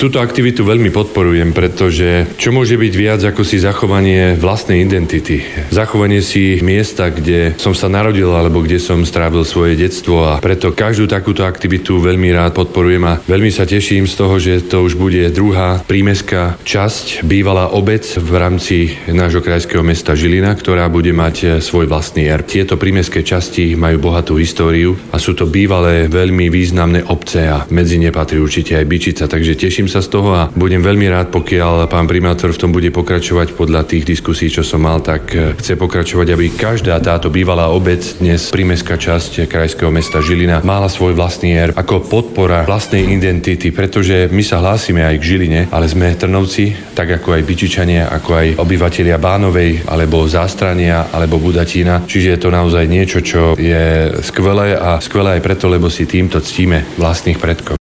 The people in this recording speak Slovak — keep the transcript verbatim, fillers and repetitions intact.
Túto aktivitu veľmi podporujem, pretože čo môže byť viac ako si zachovanie vlastnej identity. Zachovanie si miesta, kde som sa narodil alebo kde som strávil svoje detstvo, a preto každú takúto aktivitu veľmi rád podporujem a veľmi sa teším z toho, že to už bude druhá prímestská časť, bývalá obec v rámci nášho krajského mesta Žilina, ktorá bude mať svoj vlastný erb. Tieto prímestské časti majú bohatú históriu a sú to bývalé veľmi významné obce a medzi ne patrí určite aj Byčica, takže teším sa z toho a budem veľmi rád, pokiaľ pán primátor v tom bude pokračovať podľa tých diskusí, čo som mal, tak chce pokračovať, aby každá táto bývalá obec, dnes prímestská časť krajského mesta Žilina, mala svoj vlastný erb ako podpora vlastnej identity, pretože my sa hlásime aj k Žiline, ale sme Trnovci, tak ako aj Byčičania, ako aj obyvatelia Bánovej alebo Zástrania alebo Budatína, čiže je to naozaj niečo, čo je skvelé a skvelé aj preto, lebo si týmto ctíme vlastných predkov.